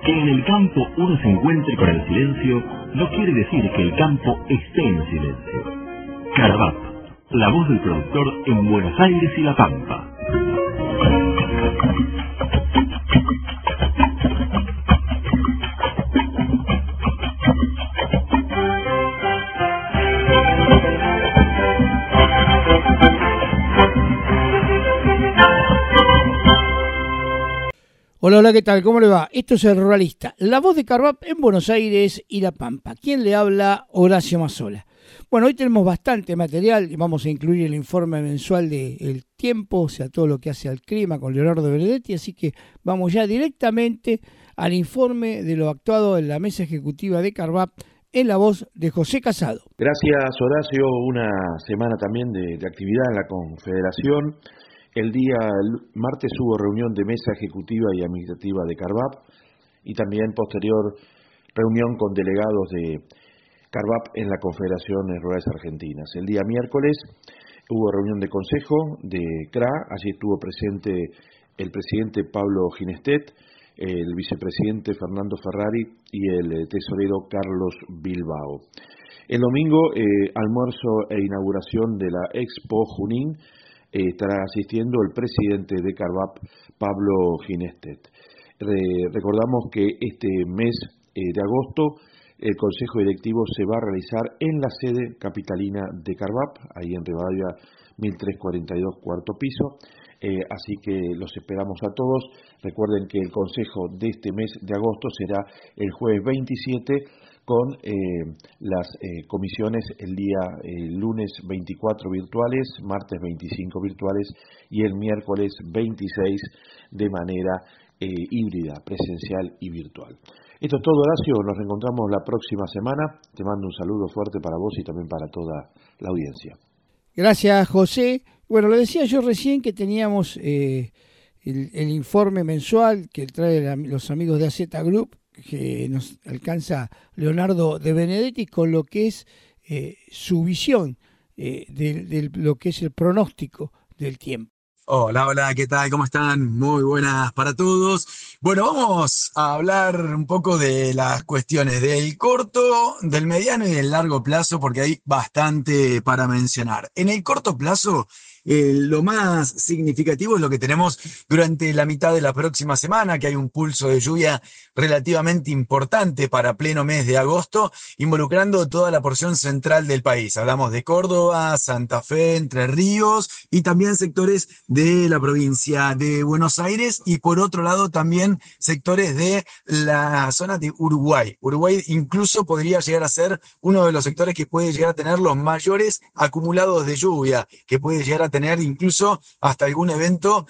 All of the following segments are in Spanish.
Que en el campo uno se encuentre con el silencio no quiere decir que el campo esté en silencio. Carvap, la voz del productor en Buenos Aires y La Pampa. Hola, hola, ¿qué tal? ¿Cómo le va? Esto es El Ruralista, la voz de Carvap en Buenos Aires y La Pampa. ¿Quién le habla? Horacio Mazzola. Bueno, hoy tenemos bastante material y vamos a incluir el informe mensual del tiempo, o sea, todo lo que hace al clima con Leonardo Benedetti, así que vamos ya directamente al informe de lo actuado en la mesa ejecutiva de Carvap en la voz de José Casado. Gracias, Horacio. Una semana también de actividad en la Confederación. El día martes hubo reunión de mesa ejecutiva y administrativa de Carvap y también posterior reunión con delegados de Carvap en la Confederación Rurales Argentinas. El día miércoles hubo reunión de consejo de CRA, allí estuvo presente el presidente Pablo Ginestet, el vicepresidente Fernando Ferrari y el tesorero Carlos Bilbao. El domingo, almuerzo e inauguración de la Expo Junín. Estará asistiendo el presidente de Carvap, Pablo Ginestet. Recordamos que este mes de agosto el Consejo Directivo se va a realizar en la sede capitalina de Carvap, ahí en Rivadavia 1342, cuarto piso. Así que los esperamos a todos. Recuerden que el Consejo de este mes de agosto será el jueves 27, con las comisiones el día lunes 24 virtuales, martes 25 virtuales y el miércoles 26 de manera híbrida, presencial y virtual. Esto es todo, Horacio. Nos reencontramos la próxima semana. Te mando un saludo fuerte para vos y también para toda la audiencia. Gracias, José. Bueno, lo decía yo recién que teníamos el informe mensual que traen los amigos de AZ Group, que nos alcanza Leonardo de Benedetti con lo que es su visión de lo que es el pronóstico del tiempo. Hola, hola, ¿qué tal? ¿Cómo están? Muy buenas para todos. Bueno, vamos a hablar un poco de las cuestiones del corto, del mediano y del largo plazo, porque hay bastante para mencionar. En el corto plazo, lo más significativo es lo que tenemos durante la mitad de la próxima semana, que hay un pulso de lluvia relativamente importante para pleno mes de agosto, involucrando toda la porción central del país. Hablamos de Córdoba, Santa Fe, Entre Ríos y también sectores de la provincia de Buenos Aires y por otro lado también sectores de la zona de Uruguay. Uruguay incluso podría llegar a ser uno de los sectores que puede llegar a tener los mayores acumulados de lluvia, que puede llegar a tener incluso hasta algún evento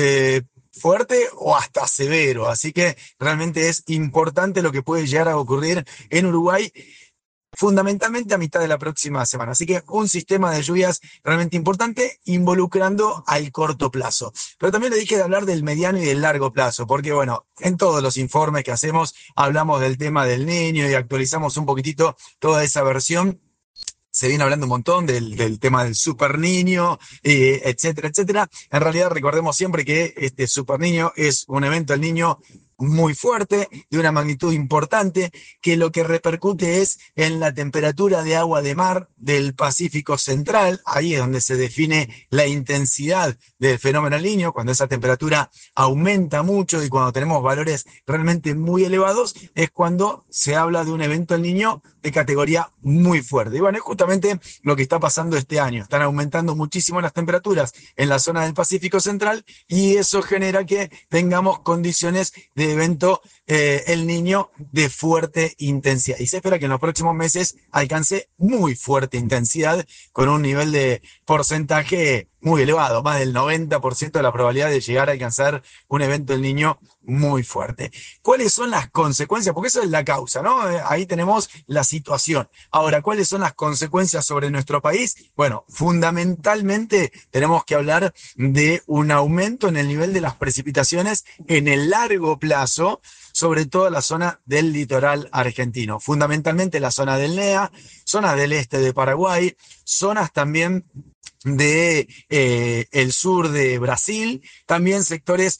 fuerte o hasta severo. Así que realmente es importante lo que puede llegar a ocurrir en Uruguay, fundamentalmente a mitad de la próxima semana. Así que un sistema de lluvias realmente importante involucrando al corto plazo. Pero también le dije de hablar del mediano y del largo plazo, porque bueno, en todos los informes que hacemos hablamos del tema del Niño y actualizamos un poquitito toda esa versión. Se viene hablando un montón del tema del Super Niño, etcétera, etcétera. En realidad recordemos siempre que este Super Niño es un evento del Niño muy fuerte, de una magnitud importante, que lo que repercute es en la temperatura de agua de mar del Pacífico Central. Ahí es donde se define la intensidad del fenómeno El Niño, cuando esa temperatura aumenta mucho y cuando tenemos valores realmente muy elevados, es cuando se habla de un evento El Niño de categoría muy fuerte. Y bueno, es justamente lo que está pasando este año. Están aumentando muchísimo las temperaturas en la zona del Pacífico Central y eso genera que tengamos condiciones de evento El Niño de fuerte intensidad. Y se espera que en los próximos meses alcance muy fuerte intensidad con un nivel de porcentaje muy elevado, más del 90% de la probabilidad de llegar a alcanzar un evento El Niño muy fuerte. ¿Cuáles son las consecuencias? Porque eso es la causa, ¿no? Ahí tenemos la situación. Ahora, ¿cuáles son las consecuencias sobre nuestro país? Bueno, fundamentalmente tenemos que hablar de un aumento en el nivel de las precipitaciones en el largo plazo, sobre todo la zona del litoral argentino. Fundamentalmente la zona del NEA, zonas del este de Paraguay, zonas también de el sur de Brasil, también sectores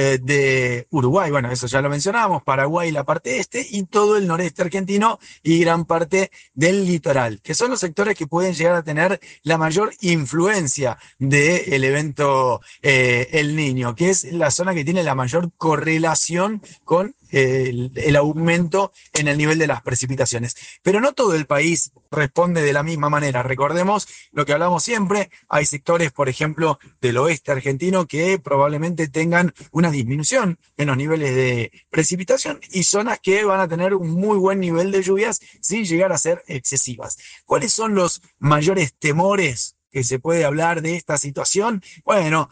de Uruguay, bueno, eso ya lo mencionábamos, Paraguay, la parte este, y todo el noreste argentino y gran parte del litoral, que son los sectores que pueden llegar a tener la mayor influencia del evento El Niño, que es la zona que tiene la mayor correlación con el aumento en el nivel de las precipitaciones. Pero no todo el país responde de la misma manera. Recordemos lo que hablamos siempre, hay sectores, por ejemplo, del oeste argentino que probablemente tengan una disminución en los niveles de precipitación y zonas que van a tener un muy buen nivel de lluvias sin llegar a ser excesivas. ¿Cuáles son los mayores temores que se puede hablar de esta situación? Bueno,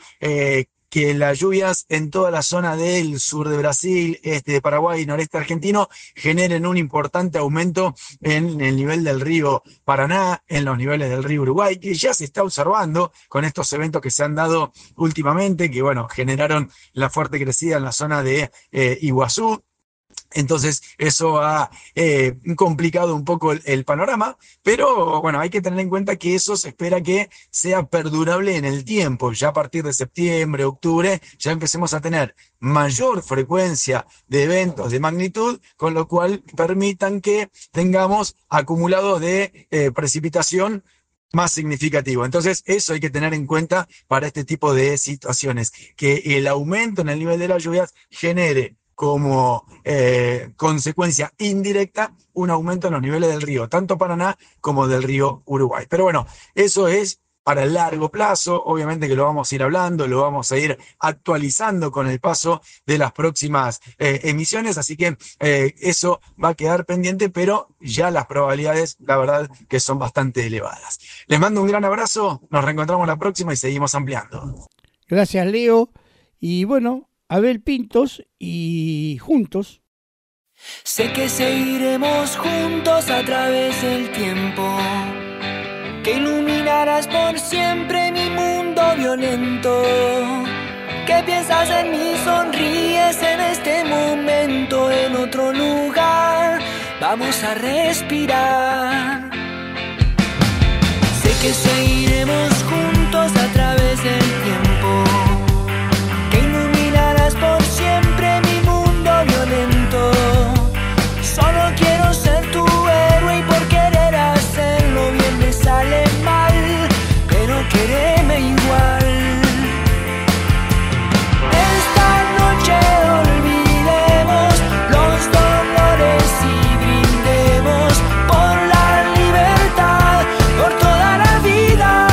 que las lluvias en toda la zona del sur de Brasil, este de Paraguay y noreste argentino generen un importante aumento en el nivel del río Paraná, en los niveles del río Uruguay, que ya se está observando con estos eventos que se han dado últimamente, que bueno, generaron la fuerte crecida en la zona de Iguazú. Entonces eso ha complicado un poco el panorama, pero bueno, hay que tener en cuenta que eso se espera que sea perdurable en el tiempo. Ya a partir de septiembre, octubre, ya empecemos a tener mayor frecuencia de eventos de magnitud, con lo cual permitan que tengamos acumulados de precipitación más significativo. Entonces, eso hay que tener en cuenta para este tipo de situaciones, que el aumento en el nivel de las lluvias genere como consecuencia indirecta un aumento en los niveles del río, tanto Paraná como del río Uruguay. Pero bueno, eso es para el largo plazo, obviamente que lo vamos a ir hablando, lo vamos a ir actualizando con el paso de las próximas emisiones, así que eso va a quedar pendiente, pero ya las probabilidades, la verdad, que son bastante elevadas. Les mando un gran abrazo, nos reencontramos la próxima y seguimos ampliando. Gracias, Leo. Y bueno, Abel Pintos y juntos. Sé que seguiremos juntos a través del tiempo, que iluminarás por siempre mi mundo violento, que piensas en mí, sonríes en este momento, en otro lugar, vamos a respirar. Sé que seguiremos juntos a través del tiempo, por siempre mi mundo violento. Solo quiero ser tu héroe y por querer hacerlo bien me sale mal, pero quéreme igual. Esta noche olvidemos los dolores y brindemos por la libertad, por toda la vida,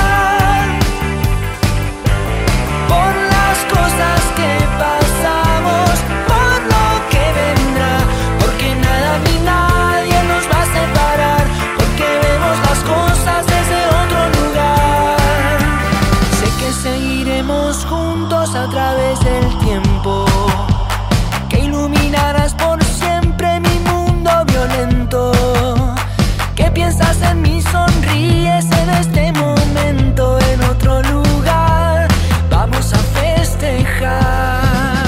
por las cosas que pasamos, por lo que vendrá, porque nada ni nadie nos va a separar, porque vemos las cosas desde otro lugar. Sé que seguiremos juntos a través del tiempo, que iluminarás por siempre mi mundo violento, que piensas en mí, sonríes en este momento, en otro lugar, vamos a festejar.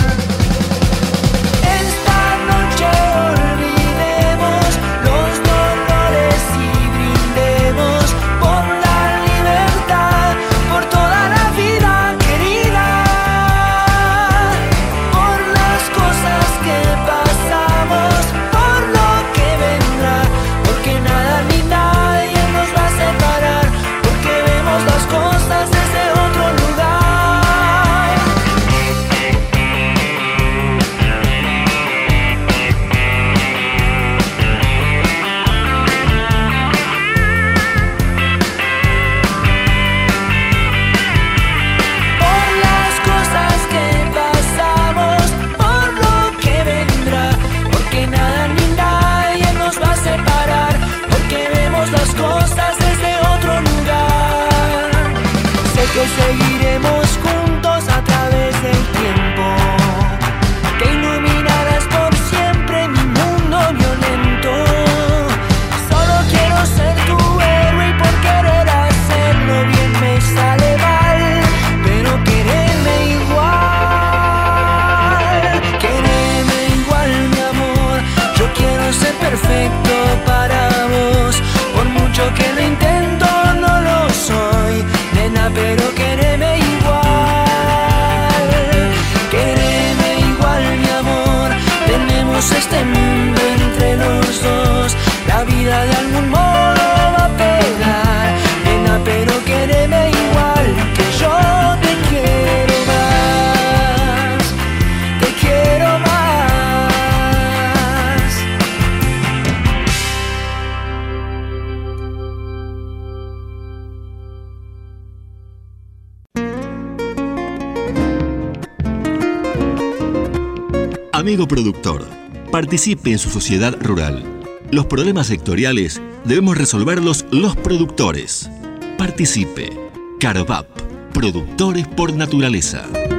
Esta noche olvidemos los dolores y brindemos por la libertad, por toda la vida querida, por las cosas que pasamos, por lo que vendrá, porque nada ni nadie nos va a separar, porque vemos las cosas desde Amigo productor, participe en su sociedad rural. Los problemas sectoriales debemos resolverlos los productores. Participe. Carvap, productores por naturaleza.